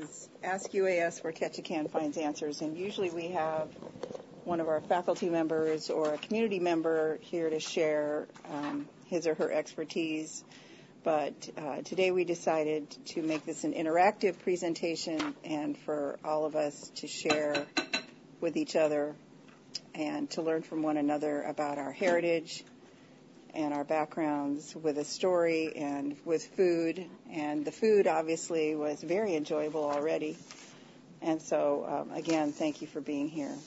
is Ask UAS where Ketchikan finds answers, and usually we have one of our faculty members or a community member here to share his or her expertise. But today we decided to make this an interactive presentation and for all of us to share with each other and to learn from one another about our heritage and our backgrounds with a story and with food. And the food obviously was very enjoyable already. And so, again, thank you for being here.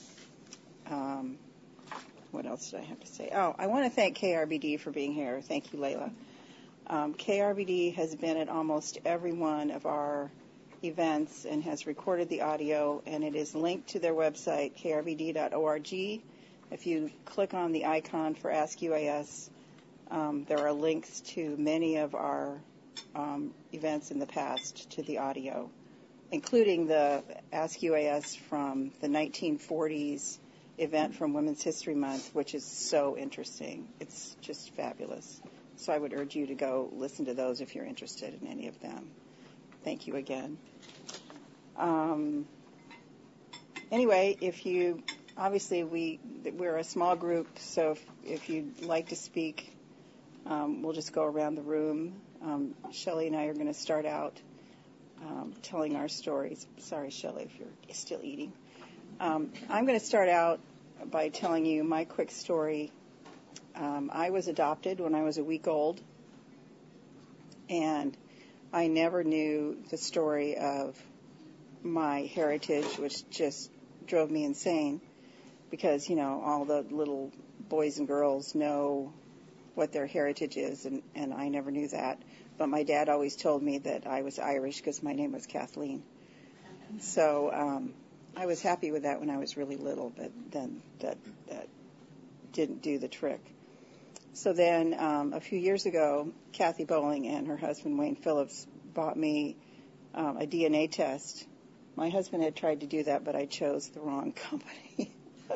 What else did I have to say? Oh, I want to thank KRBD for being here. Thank you, Layla. KRBD has been at almost every one of our events and has recorded the audio, and it is linked to their website, krbd.org. If you click on the icon for Ask UAS, there are links to many of our events in the past to the audio, including the Ask UAS from the 1940s event from Women's History Month, which is so interesting. It's just fabulous. So I would urge you to go listen to those if you're interested in any of them. Thank you again. Anyway, obviously we're a small group, so if you'd like to speak, we'll just go around the room. Shelley and I are going to start out telling our stories. Sorry, Shelley, if you're still eating. I'm going to start out by telling you my quick story. I was adopted when I was a week old, and I never knew the story of my heritage, which just drove me insane because, all the little boys and girls know what their heritage is, and I never knew that. But my dad always told me that I was Irish because my name was Kathleen. So I was happy with that when I was really little, but then that didn't do the trick. So then a few years ago, Kathy Bowling and her husband, Wayne Phillips, bought me a DNA test. My husband had tried to do that, but I chose the wrong company.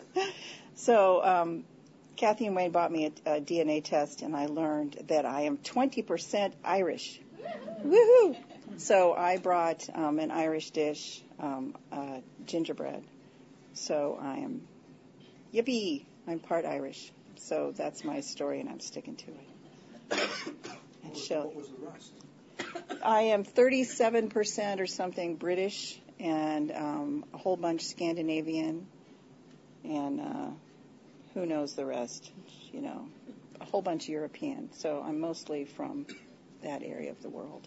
So Kathy and Wayne bought me a DNA test, and I learned that I am 20% Irish. Woohoo! So I brought an Irish dish, gingerbread. So I am, yippee, I'm part Irish. So that's my story, and I'm sticking to it. And What was the rest? I am 37% or something British, and a whole bunch Scandinavian, and who knows the rest, a whole bunch European. So I'm mostly from that area of the world.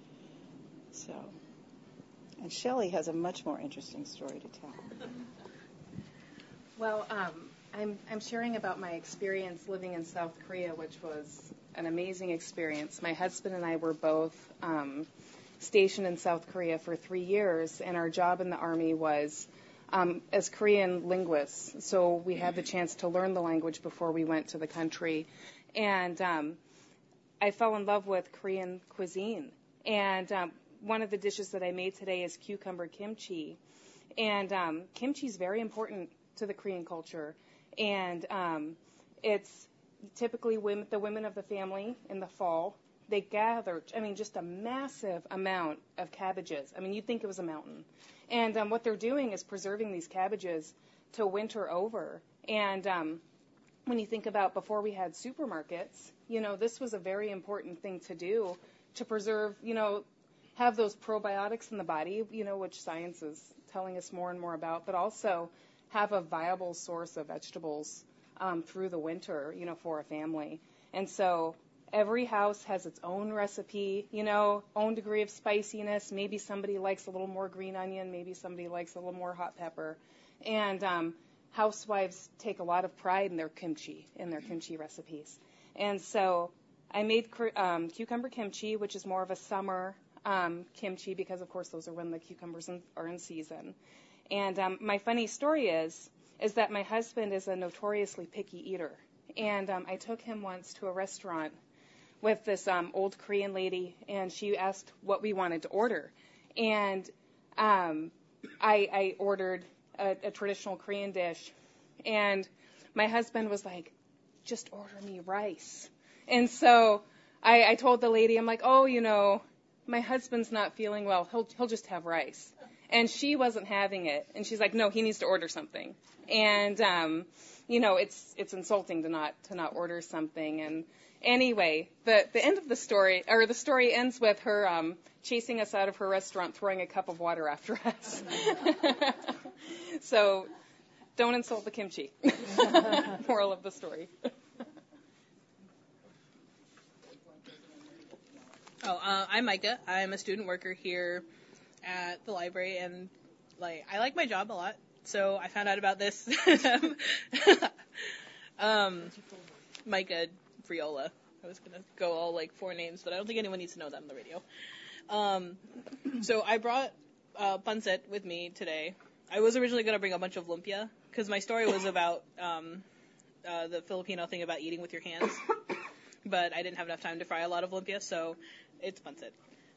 So, and Shelley has a much more interesting story to tell. Well, I'm sharing about my experience living in South Korea, which was an amazing experience. My husband and I were both stationed in South Korea for 3 years, and our job in the Army was as Korean linguists. So we had the chance to learn the language before we went to the country. And I fell in love with Korean cuisine. And one of the dishes that I made today is cucumber kimchi. And kimchi is very important to the Korean culture. And it's typically the women of the family in the fall, they gather, just a massive amount of cabbages. You'd think it was a mountain. And what they're doing is preserving these cabbages to winter over. And when you think about before we had supermarkets, this was a very important thing to do to preserve, have those probiotics in the body, which science is telling us more and more about, but also have a viable source of vegetables through the winter, for a family. And so every house has its own recipe, own degree of spiciness. Maybe somebody likes a little more green onion. Maybe somebody likes a little more hot pepper. And housewives take a lot of pride in their kimchi recipes. And so I made cucumber kimchi, which is more of a summer kimchi because, of course, those are when the cucumbers are in season. And my funny story is that my husband is a notoriously picky eater. And I took him once to a restaurant with this old Korean lady, and she asked what we wanted to order. And I ordered a traditional Korean dish. And my husband was like, just order me rice. And so I told the lady, I'm like, my husband's not feeling well. He'll just have rice. And she wasn't having it. And she's like, no, he needs to order something. And, it's insulting to not order something. And anyway, the end of the story ends with her chasing us out of her restaurant, throwing a cup of water after us. So don't insult the kimchi. Moral of the story. I'm Micah. I'm a student worker here at the library, and I like my job a lot. So I found out about this. Micah Friola. I was gonna go all 4 names, but I don't think anyone needs to know that on the radio. So I brought pancit with me today. I was originally gonna bring a bunch of lumpia because my story was about the Filipino thing about eating with your hands, but I didn't have enough time to fry a lot of lumpia, so it's pancit.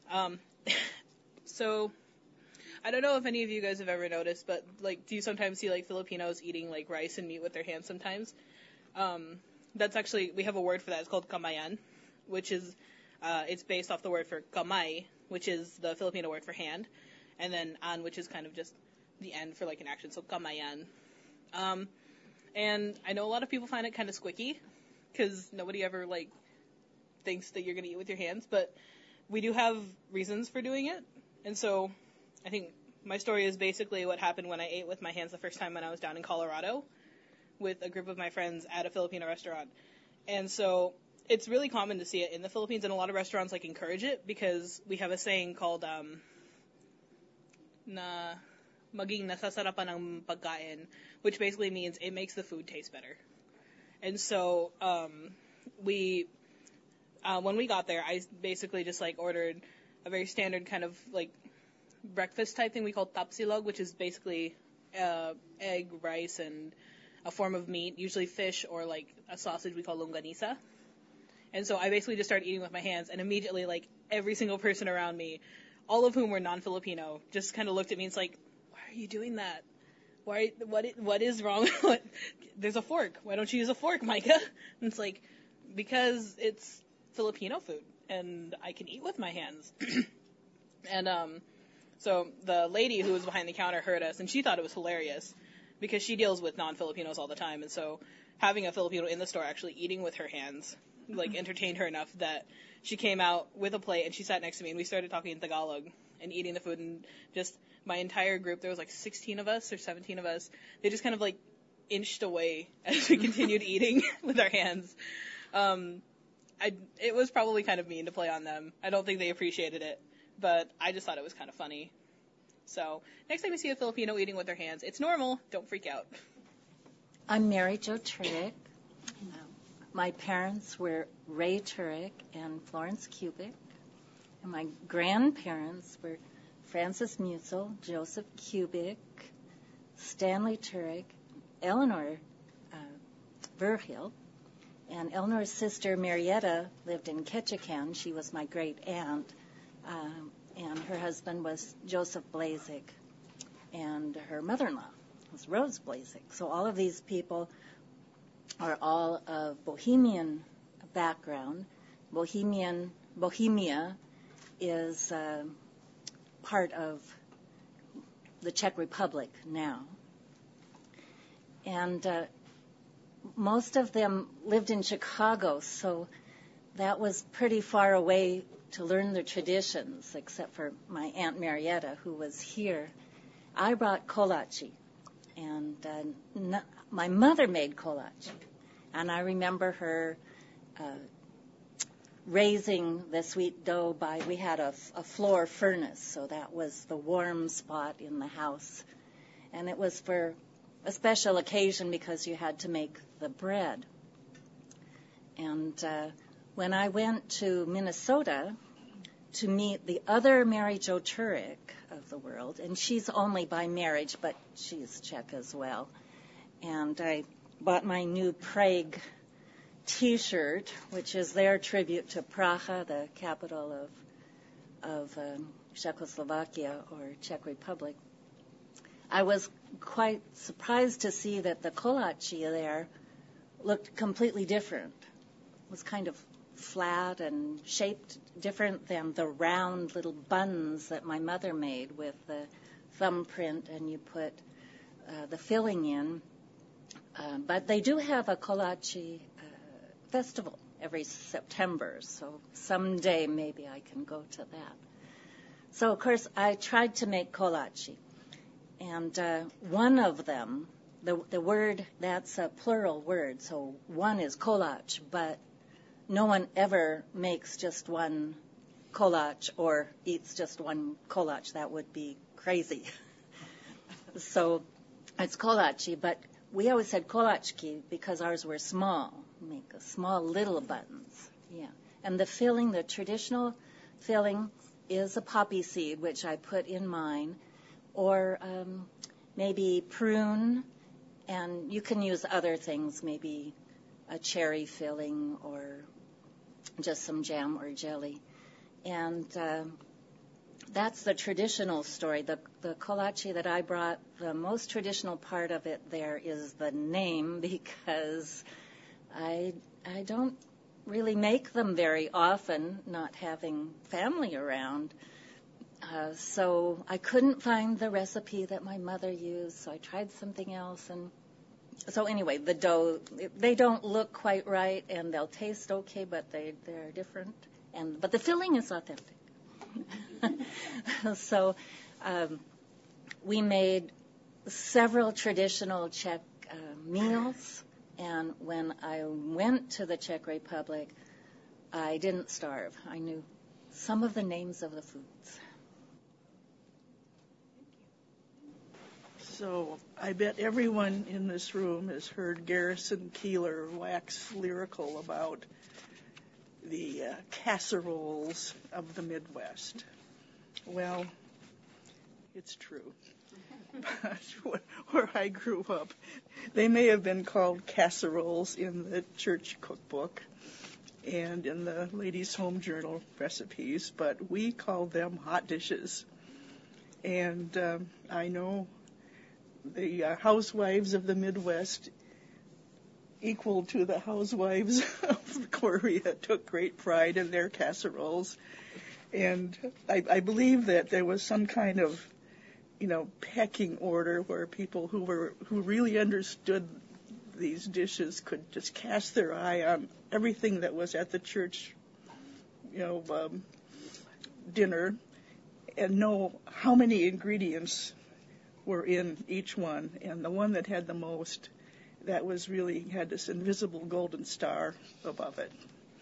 So I don't know if any of you guys have ever noticed, but do you sometimes see Filipinos eating rice and meat with their hands sometimes? That's actually, we have a word for that. It's called kamayan, which is it's based off the word for kamay, which is the Filipino word for hand, and then an, which is kind of just the end for an action. So kamayan. And I know a lot of people find it kind of squicky because nobody ever thinks that you're going to eat with your hands, but we do have reasons for doing it. And so I think my story is basically what happened when I ate with my hands the first time when I was down in Colorado with a group of my friends at a Filipino restaurant. And so it's really common to see it in the Philippines, and a lot of restaurants encourage it because we have a saying called na maging nasasarapan ng pagkain, which basically means it makes the food taste better. And so when we got there, I basically just ordered a very standard kind of breakfast type thing we call tapsilog, which is basically egg, rice, and a form of meat, usually fish or a sausage we call longanisa. And so I basically just started eating with my hands, and immediately every single person around me, all of whom were non-Filipino, just kind of looked at me and why are you doing that? What is wrong? There's a fork. Why don't you use a fork, Micah? And it's because it's Filipino food, and I can eat with my hands. And so the lady who was behind the counter heard us, and she thought it was hilarious because she deals with non-Filipinos all the time, and so having a Filipino in the store actually eating with her hands entertained her enough that she came out with a plate and she sat next to me, and we started talking in Tagalog and eating the food, and just my entire group, there was 16 of us or 17 of us, they just kind of inched away as we continued eating with our hands. It was probably kind of mean to play on them. I don't think they appreciated it, but I just thought it was kind of funny. So next time you see a Filipino eating with their hands, it's normal. Don't freak out. I'm Mary Jo Turek. My parents were Ray Turek and Florence Kubik. And my grandparents were Francis Musil, Joseph Kubik, Stanley Turek, Eleanor Verhill. And Eleanor's sister, Marietta, lived in Ketchikan. She was my great-aunt. And her husband was Joseph Blazik. And her mother-in-law was Rose Blazik. So all of these people are all of Bohemian background. Bohemia is part of the Czech Republic now. And most of them lived in Chicago, so that was pretty far away to learn their traditions, except for my Aunt Marietta, who was here. I brought kolache, and my mother made kolache, and I remember her raising the sweet dough we had a floor furnace, so that was the warm spot in the house, and it was for a special occasion because you had to make the bread. And when I went to Minnesota to meet the other Mary Jo Turek of the world, and she's only by marriage, but she's Czech as well, and I bought my new Prague T-shirt, which is their tribute to Praha, the capital of Czechoslovakia or Czech Republic. I was quite surprised to see that the kolache there looked completely different. It was kind of flat and shaped different than the round little buns that my mother made with the thumbprint, and you put the filling in. But they do have a kolache festival every September, so someday maybe I can go to that. So, of course, I tried to make kolache. And one of them, the word, that's a plural word, so one is kolache, but no one ever makes just one kolache or eats just one kolache. That would be crazy. So it's kolache, but we always said kolachki because ours were small, make a small little buttons. Yeah. And the filling, the traditional filling, is a poppy seed, which I put in mine, or maybe prune, and you can use other things, maybe a cherry filling or just some jam or jelly. And that's the traditional story. The kolache that I brought, the most traditional part of it there is the name, because I don't really make them very often, not having family around. So I couldn't find the recipe that my mother used, so I tried something else. And so anyway, the dough, they don't look quite right, and they'll taste okay, but they're different. But the filling is authentic. So we made several traditional Czech meals, and when I went to the Czech Republic, I didn't starve. I knew some of the names of the foods. So I bet everyone in this room has heard Garrison Keillor wax lyrical about the casseroles of the Midwest. Well, it's true. But where I grew up, they may have been called casseroles in the church cookbook and in the Ladies' Home Journal recipes, but we called them hot dishes. And I know the housewives of the Midwest, equal to the housewives of Korea, took great pride in their casseroles. And I believe that there was some kind of, pecking order where people who really understood these dishes could just cast their eye on everything that was at the church, dinner, and know how many ingredients were in each one. And the one that had the most, that was really had this invisible golden star above it.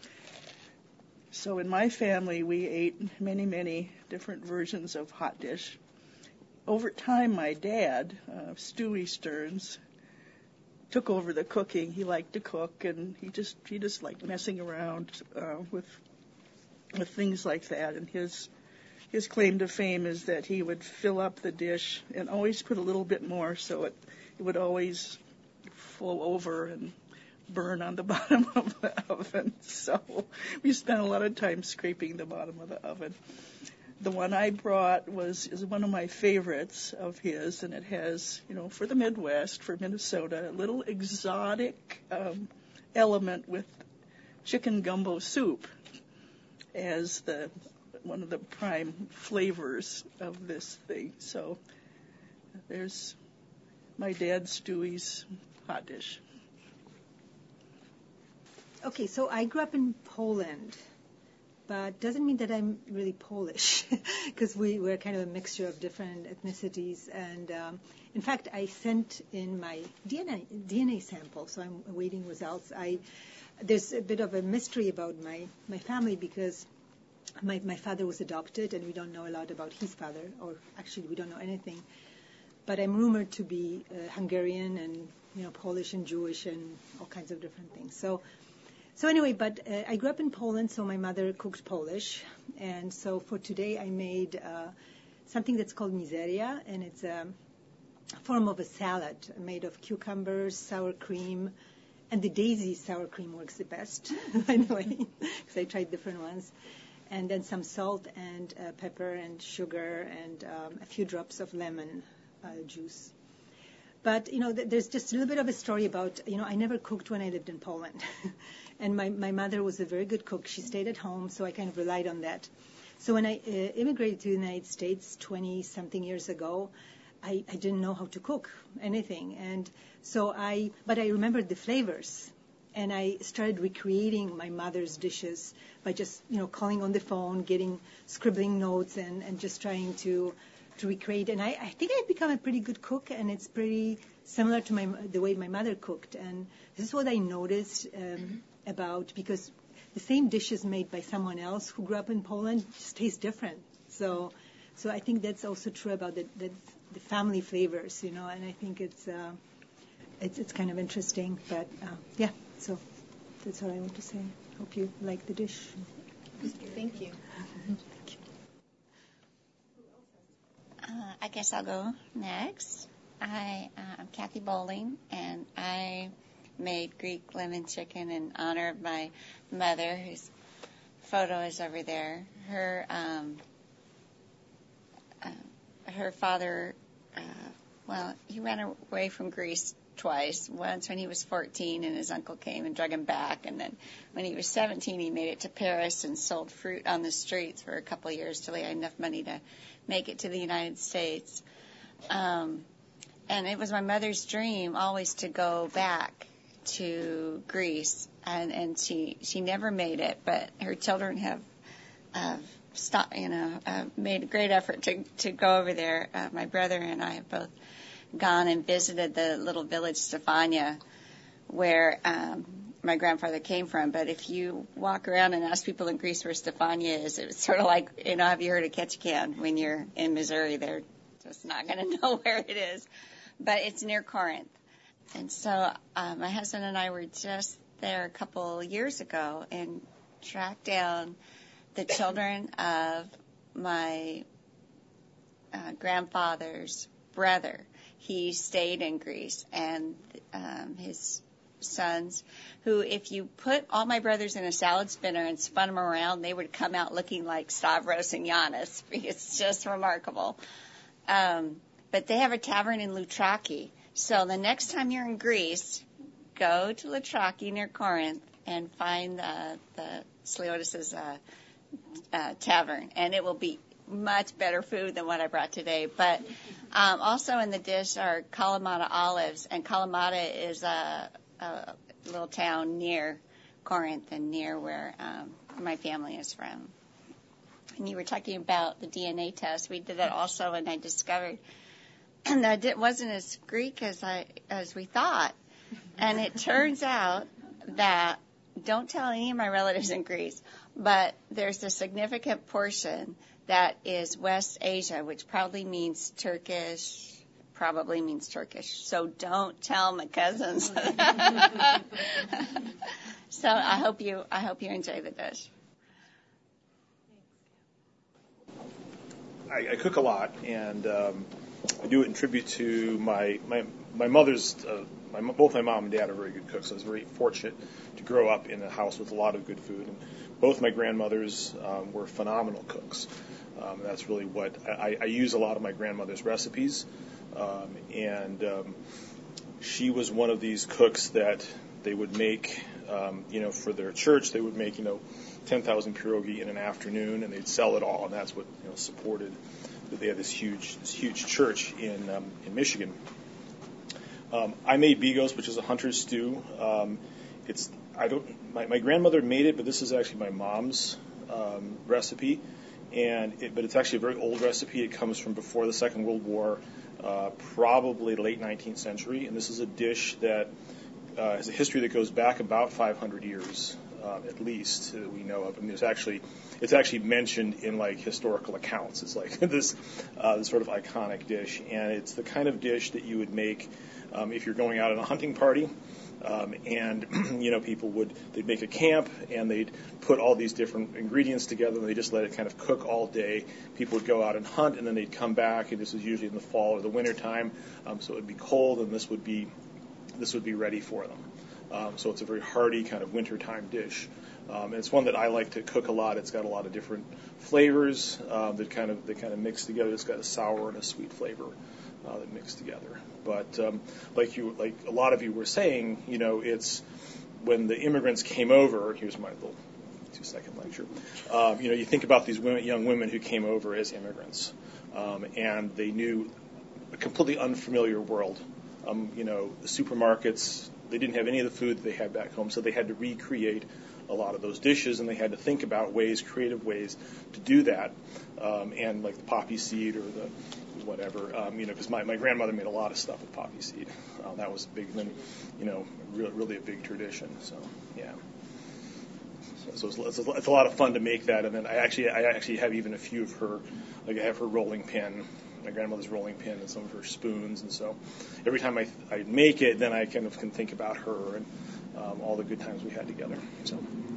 So in my family, we ate many, many different versions of hot dish. Over time, my dad, Stewie Stearns, took over the cooking. He liked to cook, and he just liked messing around with things like that. And his claim to fame is that he would fill up the dish and always put a little bit more, so it would always flow over and burn on the bottom of the oven. So we spent a lot of time scraping the bottom of the oven. The one I brought is one of my favorites of his, and it has, for the Midwest, for Minnesota, a little exotic element with chicken gumbo soup as one of the prime flavors of this thing. So there's my dad Stewie's hot dish. Okay, so I grew up in Poland, but doesn't mean that I'm really Polish, because we're kind of a mixture of different ethnicities. And in fact, I sent in my DNA sample, so I'm awaiting results. There's a bit of a mystery about my family, because my father was adopted, and we don't know a lot about his father, or actually we don't know anything. But I'm rumored to be Hungarian and Polish and Jewish and all kinds of different things. So anyway, but I grew up in Poland, so my mother cooked Polish. And so for today I made something that's called mizeria, and it's a form of a salad made of cucumbers, sour cream, and the daisy sour cream works the best, by the way, because I tried different ones. And then some salt and pepper and sugar and a few drops of lemon juice. But, there's just a little bit of a story about, I never cooked when I lived in Poland. And my mother was a very good cook. She stayed at home, so I kind of relied on that. So when I immigrated to the United States 20-something years ago, I didn't know how to cook anything. And so but I remembered the flavors. And I started recreating my mother's dishes by just, calling on the phone, scribbling notes, and just trying to recreate. And I think I've become a pretty good cook, and it's pretty similar to the way my mother cooked. And this is what I noticed because the same dishes made by someone else who grew up in Poland just taste different. So I think that's also true about the family flavors, and I think it's kind of interesting. But yeah, so that's all I want to say. Hope you like the dish. Thank you. I guess I'll go next. I'm Kathy Bowling, and I made Greek lemon chicken in honor of my mother, whose photo is over there. Her father, he ran away from Greece twice. Once when he was 14 and his uncle came and drug him back, and then when he was 17 he made it to Paris and sold fruit on the streets for a couple of years till he had enough money to make it to the United States. And it was my mother's dream always to go back to Greece, and she never made it, but her children have made a great effort to go over there. My brother and I have both gone and visited the little village Stefania where my grandfather came from. But if you walk around and ask people in Greece where Stefania is, it's sort of like, have you heard of Ketchikan? When you're in Missouri, they're just not going to know where it is. But it's near Corinth. And so my husband and I were just there a couple years ago and tracked down the children of my grandfather's brother. He stayed in Greece, and his sons, who, if you put all my brothers in a salad spinner and spun them around, they would come out looking like Stavros and Giannis. It's just remarkable. But they have a tavern in Loutraki. So the next time you're in Greece, go to Loutraki near Corinth and find the Sliotis' tavern, and it will be much better food than what I brought today. But also in the dish are Kalamata olives, and Kalamata is a little town near Corinth and near where my family is from. And you were talking about the DNA test. We did that also, and I discovered that it wasn't as Greek as we thought. And it turns out that, don't tell any of my relatives in Greece, but there's a significant portion that is West Asia, which probably means Turkish. So don't tell my cousins. So I hope you enjoy the dish. I cook a lot, and I do it in tribute to my mother's. Both my mom and dad are very good cooks. So I was very fortunate to grow up in a house with a lot of good food. And both my grandmothers were phenomenal cooks. That's really what I use a lot of my grandmother's recipes. And she was one of these cooks that they would make, for their church. They would make, 10,000 pierogi in an afternoon, and they'd sell it all, and that's what supported. They had this huge church in Michigan. I made bigos, which is a hunter's stew. My grandmother made it, but this is actually my mom's recipe, but it's actually a very old recipe. It comes from before the Second World War, probably late 19th century, and this is a dish that has a history that goes back about 500 years, at least, that we know of. I mean, it's actually mentioned in historical accounts. It's like this sort of iconic dish, and it's the kind of dish that you would make if you're going out on a hunting party. And people they'd make a camp, and they'd put all these different ingredients together, and they just let it kind of cook all day. People would go out and hunt, and then they'd come back, and this was usually in the fall or the winter time, so it would be cold, and this would be ready for them. So it's a very hearty kind of wintertime dish. And it's one that I like to cook a lot. It's got a lot of different flavors that kind of mix together. It's got a sour and a sweet flavor that mix together. But like a lot of you were saying, it's when the immigrants came over. Here's my little 2-second lecture. You think about these young women who came over as immigrants, and they knew a completely unfamiliar world. The supermarkets, they didn't have any of the food that they had back home, so they had to recreate a lot of those dishes, and they had to think about creative ways to do that. And like the poppy seed or the whatever, because my grandmother made a lot of stuff with poppy seed. That was a big, really a big tradition. So yeah. So it's a lot of fun to make that, and then I actually have even a few of her, like I have her rolling pin, my grandmother's rolling pin, and some of her spoons, and so every time I make it, then I kind of can think about her and all the good times we had together. So.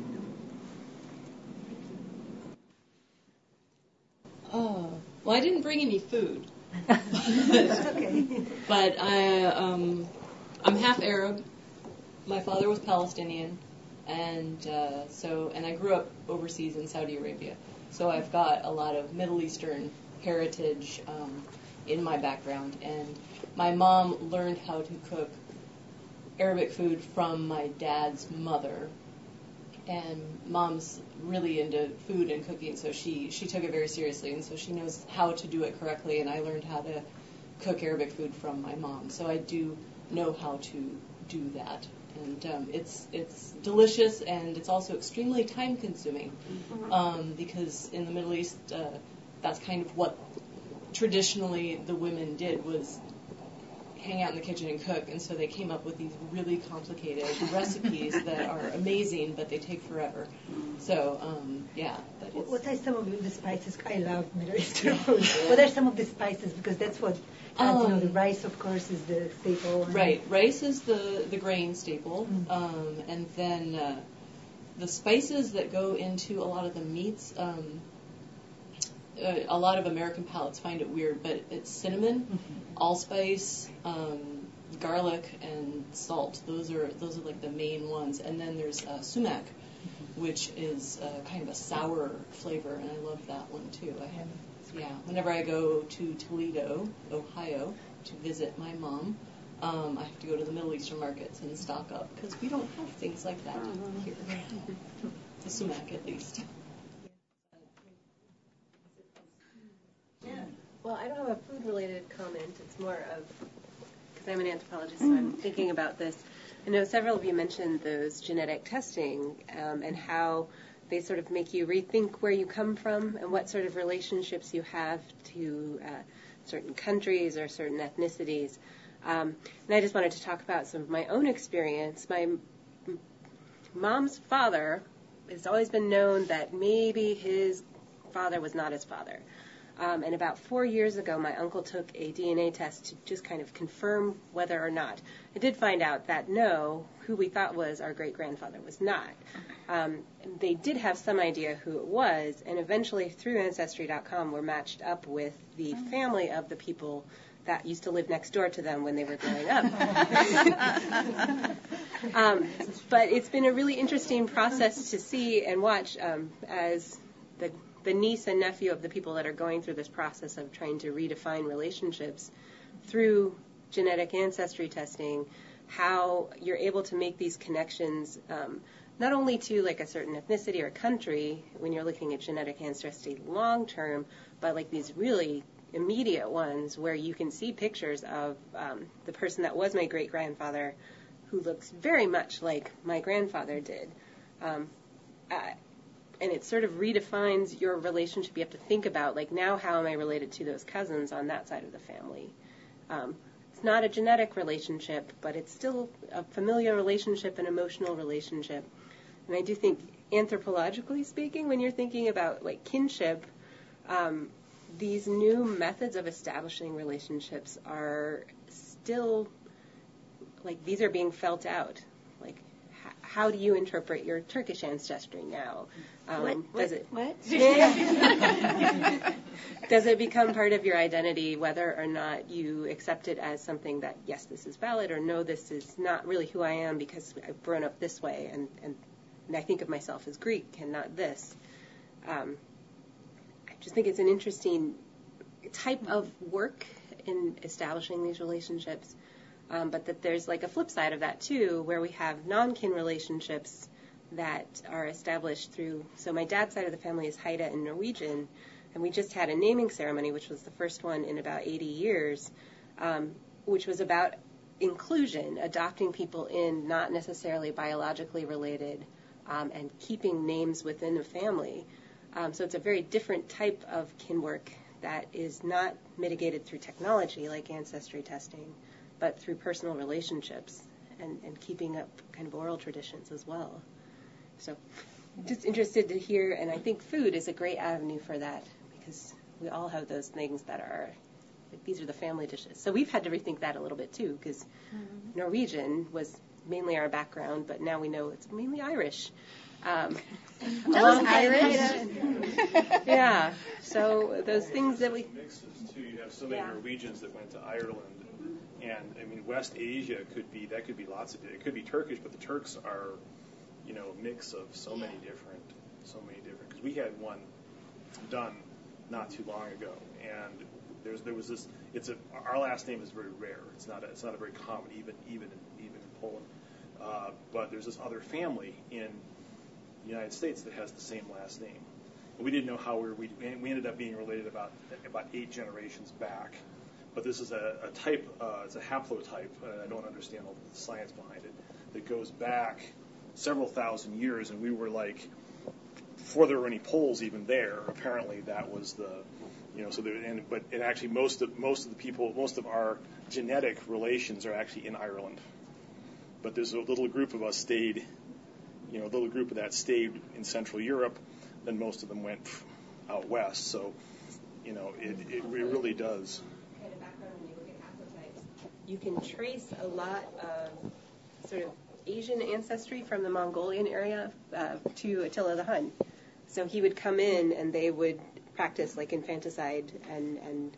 Well, I didn't bring any food. Okay. But I'm half Arab. My father was Palestinian. And and I grew up overseas in Saudi Arabia. So I've got a lot of Middle Eastern heritage in my background. And my mom learned how to cook Arabic food from my dad's mother. And Mom's really into food and cooking, so she took it very seriously. And so she knows how to do it correctly. And I learned how to cook Arabic food from my mom. So I do know how to do that. And it's delicious, and it's also extremely time-consuming because in the Middle East, that's kind of what traditionally the women did, was hang out in the kitchen and cook. And so they came up with these really complicated recipes that are amazing, but they take forever. So What are some of the spices? I love Middle Eastern food. What are some of the spices? Because that's what the rice, of course, is the staple. Right, rice is the grain staple, and then the spices that go into a lot of the meats. A lot of American palates find it weird, but it's cinnamon, allspice, garlic, and salt. Those are like the main ones. And then there's sumac, which is kind of a sour flavor, and I love that one too. Whenever I go to Toledo, Ohio, to visit my mom, I have to go to the Middle Eastern markets and stock up because we don't have things like that here. The sumac, at least. Well, I don't have a food-related comment. It's more of, because I'm an anthropologist, so I'm thinking about this. I know several of you mentioned those genetic testing and how they sort of make you rethink where you come from and what sort of relationships you have to certain countries or certain ethnicities. And I just wanted to talk about some of my own experience. My mom's father, it's always been known that maybe his father was not his father. And about 4 years ago, my uncle took a DNA test to just kind of confirm whether or not. I did find out that no, who we thought was our great-grandfather was not. They did have some idea who it was, and eventually through Ancestry.com we're matched up with the family of the people that used to live next door to them when they were growing up. But it's been a really interesting process to see and watch as the niece and nephew of the people that are going through this process of trying to redefine relationships through genetic ancestry testing, how you're able to make these connections not only to like a certain ethnicity or country when you're looking at genetic ancestry long term, but like these really immediate ones where you can see pictures of the person that was my great-grandfather who looks very much like my grandfather did. And it sort of redefines your relationship. You have to think about, like, now how am I related to those cousins on that side of the family? It's not a genetic relationship, but it's still a familial relationship, an emotional relationship. And I do think, anthropologically speaking, when you're thinking about, like, kinship, these new methods of establishing relationships are still, like, these are being felt out. Like, how do you interpret your Turkish ancestry now? Does it become part of your identity whether or not you accept it as something that, yes, this is valid, or no, this is not really who I am because I've grown up this way, and and I think of myself as Greek and not this. I just think it's an interesting type of work in establishing these relationships, but that there's like a flip side of that too, where we have non-kin relationships that are established through, so my dad's side of the family is Haida and Norwegian, and we just had a naming ceremony, which was the first one in about 80 years, which was about inclusion, adopting people in, not necessarily biologically related, and keeping names within a family. So it's a very different type of kin work that is not mitigated through technology like ancestry testing, but through personal relationships and keeping up kind of oral traditions as well. So just interested to hear, and I think food is a great avenue for that, because we all have those things that are, like, these are the family dishes. So we've had to rethink that a little bit too, because Norwegian was mainly our background, but now we know it's mainly Irish. Irish? Yeah, so those things that we... Mixes too. You have so many Norwegians that went to Ireland, and I mean West Asia could be lots of it. It could be Turkish, but the Turks are, you know, a mix of so many different. Because we had one done not too long ago, and there was this. Our last name is very rare. It's not a very common, even in Poland. But there's this other family in the United States that has the same last name. And we didn't know how we ended up being related about 8 generations back. But this is a type, it's a haplotype, I don't understand all the science behind it, that goes back several thousand years, and we were like, before there were any Poles even there, apparently that was the, you know, so there, but actually most of the people, most of our genetic relations are actually in Ireland. But there's a little group of us stayed, you know, a little group of that stayed in Central Europe, then most of them went out west. So, you know, it really does. Kind of background when you look at haplotypes, you can trace a lot of sort of Asian ancestry from the Mongolian area to Attila the Hun. So he would come in and they would practice like infanticide and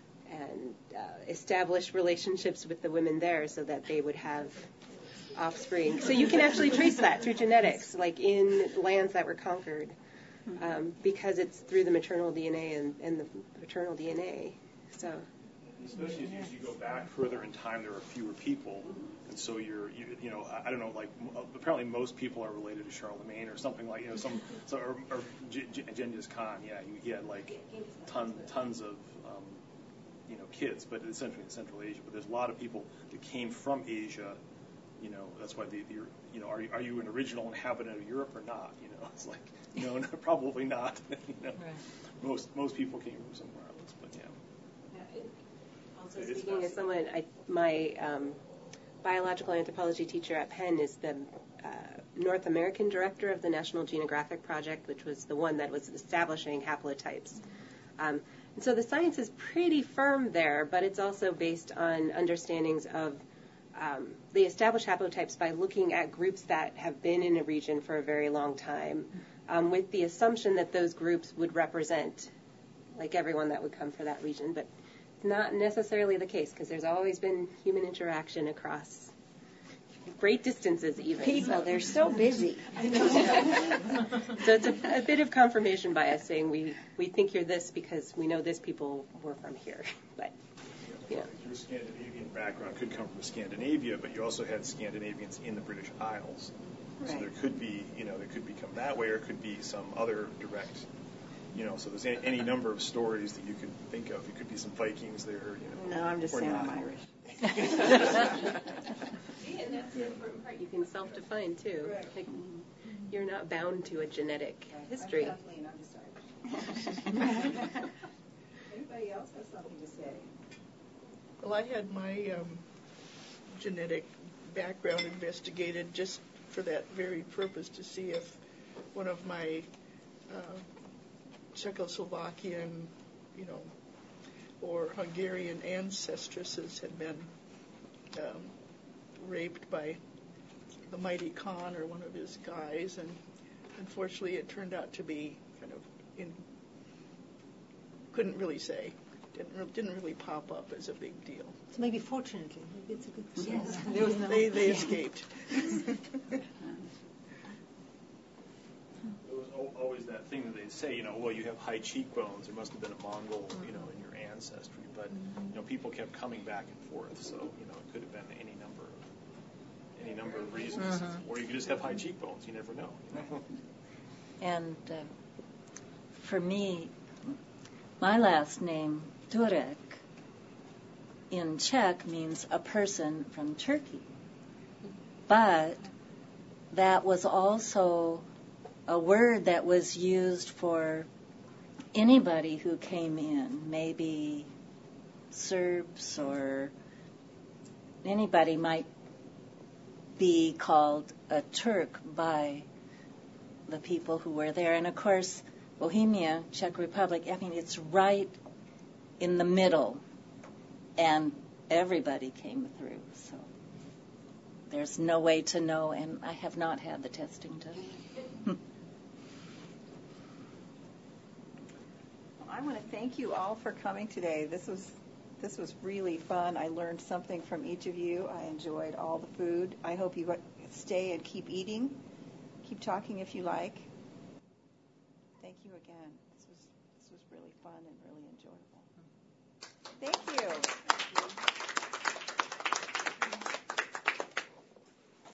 establish relationships with the women there so that they would have offspring. So you can actually trace that through genetics, like in lands that were conquered, because it's through the maternal DNA and the paternal DNA. So, especially as you go back further in time, there are fewer people, and so you know, I don't know, like apparently most people are related to Charlemagne or something like, you know, or Genghis Khan. Yeah, he had like tons of you know, kids, but essentially in Central Asia. But there's a lot of people that came from Asia. You know, that's why you know, are you an original inhabitant of Europe or not? You know, it's like, no, probably not. You know, right. Most people came from somewhere else, but yeah. Also, speaking as someone, my biological anthropology teacher at Penn is the North American director of the National Genographic Project, which was the one that was establishing haplotypes. And so the science is pretty firm there, but it's also based on understandings of they establish haplotypes by looking at groups that have been in a region for a very long time, with the assumption that those groups would represent, like, everyone that would come for that region. But it's not necessarily the case, because there's always been human interaction across great distances even. People, they're so busy. I know. So it's a bit of confirmation bias, saying we think you're this because we know this people were from here. But, you know. Your Scandinavian background could come from Scandinavia, but you also had Scandinavians in the British Isles. Right. So there could be, you know, there could become that way, or it could be some other direct, you know, so there's any number of stories that you could think of. It could be some Vikings there, you know. No, I'm just saying I'm Irish. See, and that's the important part. You can self-define, too. Right. Like, you're not bound to a genetic history. I'm Kathleen, I'm just Irish. Anybody else has something to say? Well, I had my genetic background investigated just for that very purpose, to see if one of my Czechoslovakian, you know, or Hungarian ancestresses had been raped by the mighty Khan or one of his guys, and unfortunately it turned out to be kind of couldn't really say. Didn't really pop up as a big deal. So maybe fortunately, maybe it's a good thing. Yes. They escaped. always that thing that they say, well, you have high cheekbones. There must have been a Mongol, in your ancestry. But, people kept coming back and forth. So, it could have been any number of reasons. Or you could just have high cheekbones. You never know. And for me, my last name, Turek, in Czech means a person from Turkey. But that was also a word that was used for anybody who came in, maybe Serbs or anybody might be called a Turk by the people who were there. And of course, Bohemia, Czech Republic, it's right in the middle, and everybody came through. So there's no way to know, and I have not had the testing done. I want to thank you all for coming today. This was really fun. I learned something from each of you. I enjoyed all the food. I hope you stay and keep eating. Keep talking if you like. Thank you again. This was really fun and really enjoyable. Thank you.